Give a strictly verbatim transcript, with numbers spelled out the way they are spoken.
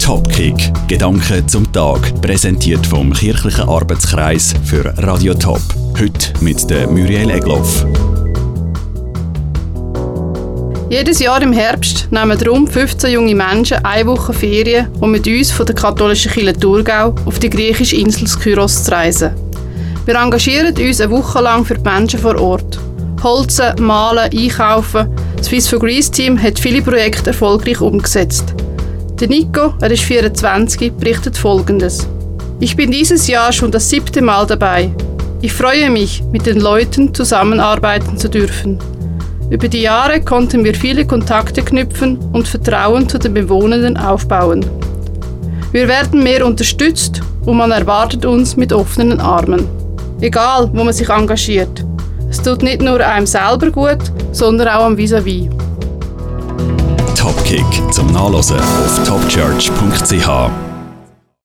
Topkick, Gedanken zum Tag, präsentiert vom Kirchlichen Arbeitskreis für Radio Top. Heute mit der Muriel Egloff. Jedes Jahr im Herbst nehmen rund fünfzehn junge Menschen eine Woche Ferien, um mit uns von der katholischen Kirche Thurgau auf die griechische Insel Skyros zu reisen. Wir engagieren uns eine Woche lang für die Menschen vor Ort. Holzen, malen, einkaufen. Das Swiss for Greece Team hat viele Projekte erfolgreich umgesetzt. Der Nico, er ist vierundzwanzig, berichtet Folgendes. Ich bin dieses Jahr schon das siebte Mal dabei. Ich freue mich, mit den Leuten zusammenarbeiten zu dürfen. Über die Jahre konnten wir viele Kontakte knüpfen und Vertrauen zu den Bewohnenden aufbauen. Wir werden mehr unterstützt und man erwartet uns mit offenen Armen. Egal, wo man sich engagiert. Es tut nicht nur einem selber gut, sondern auch am Vis-à-vis. Topkick zum Nachlesen auf topchurch punkt c h.